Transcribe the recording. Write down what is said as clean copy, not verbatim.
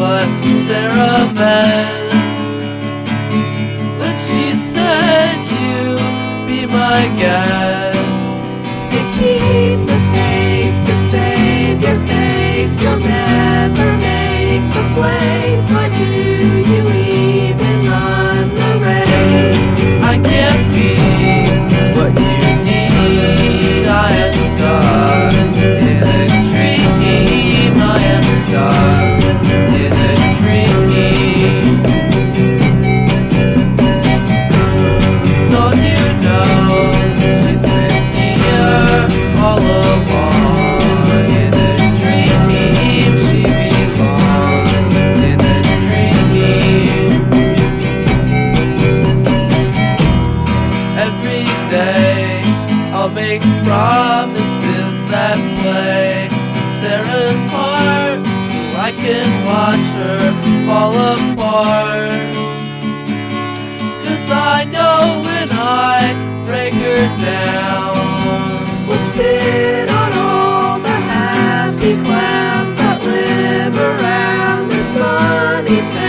what Sarah meant when she said you be my guest. To keep the faith, to save your face, you'll never make the place. Why do you even run the race? I can't be what you need. I am stuck in a dream. I am stuck in a dream. Don't you know she's been here all along? In a dream she belongs. In a dream. Every day I'll make promises that play with Sarah's heart, so I can watch her fall apart. 'Cause I know when I break her down, We'll sit on all the happy clouds that live around this sunny town.